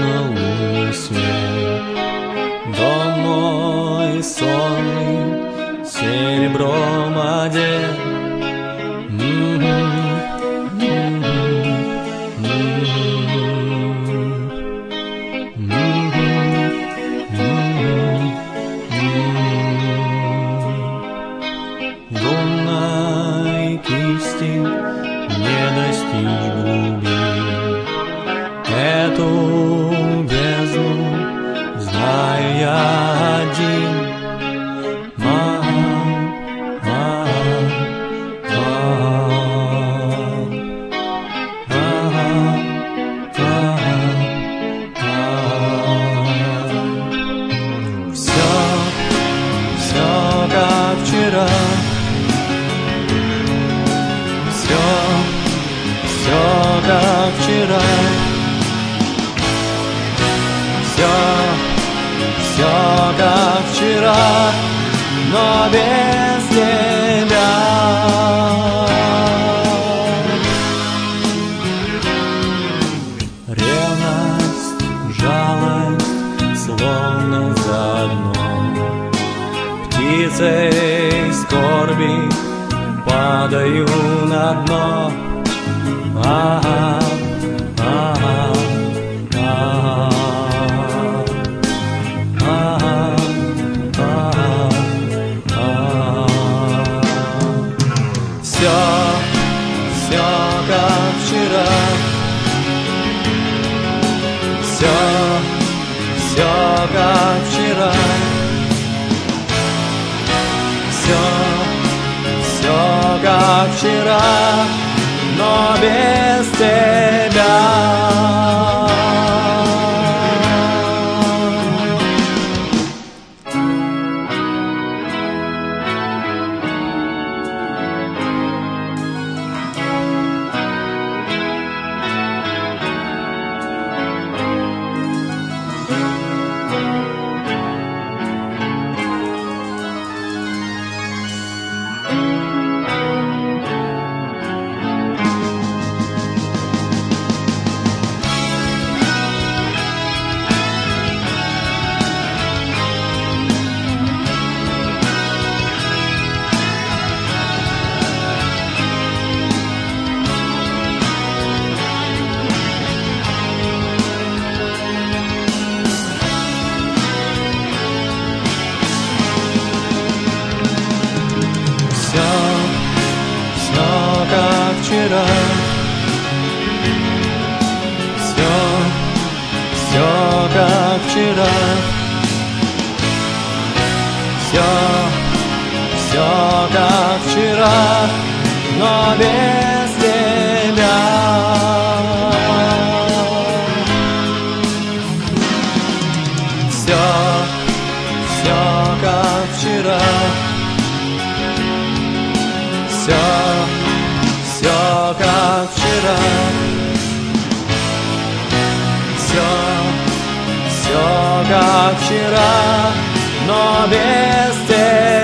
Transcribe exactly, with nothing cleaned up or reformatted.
лунный свет. Дом мой сонный серебром одет. Лунной кисти не достичь глубин. Эту бездну знаю я один. Все, все как вчера. Все, все как вчера. Все, все как вчера, но без тебя. Ревность, жалость, словно заодно. Птицей скорби падаю на дно. Ага, ага, ага, ага, ага. Все, все как вчера. Все, все как вчера. Все, все как вчера, но без тебя. Все, все как вчера. Все, все как вчера. Все, все как вчера, но без тебя. Все, все как вчера. Все, все как вчера. Все, все как вчера, но без тебя.